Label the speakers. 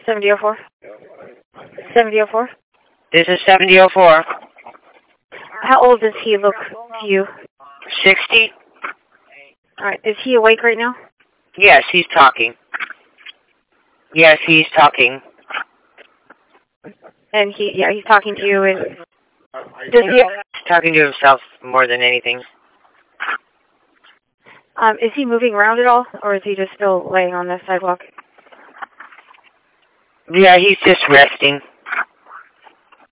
Speaker 1: 7004? 7004?
Speaker 2: This is 7004.
Speaker 1: How old does he look to you?
Speaker 2: 60?
Speaker 1: Alright, is he awake right now?
Speaker 2: Yes, he's talking. Yes, he's talking.
Speaker 1: And he's talking to you, and
Speaker 2: He's talking to himself more than anything.
Speaker 1: Is he moving around at all, or is he just still laying on the sidewalk?
Speaker 2: Yeah, he's just resting.